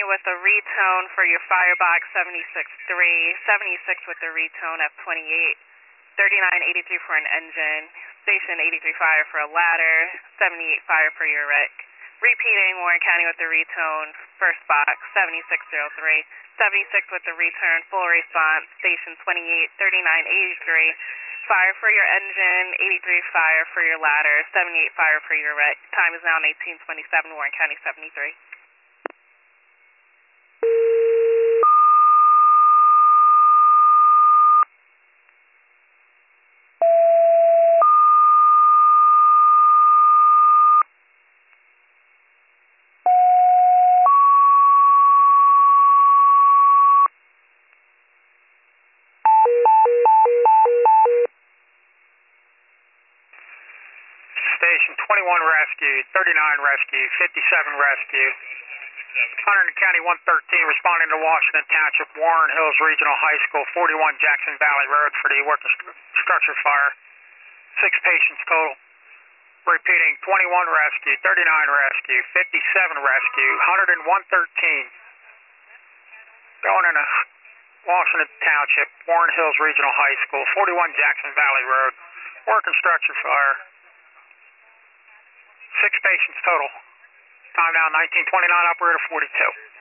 County with a retone for your firebox 76-3, 76 with the retone F28, 3983 for an engine, station 83 fire for a ladder, 78 fire for your wreck. Repeating, Warren County with the retone, first box 7603, 76 with the return, full response, station 28, 3983, fire for your engine, 83 fire for your ladder, 78 fire for your wreck. Time is now 18:27, Warren County 73. Station 21 rescue, 39 rescue, 57 rescue. Hunterdon County 113 responding to Washington Township, Warren Hills Regional High School, 41 Jackson Valley Road for the working structure fire. 6 patients total. Repeating, 21 rescue, 39 rescue, 57 rescue, Hunterdon 113. Going into Washington Township, Warren Hills Regional High School, 41 Jackson Valley Road, working structure fire. 6 patients total. Time now 19:29, operator 42.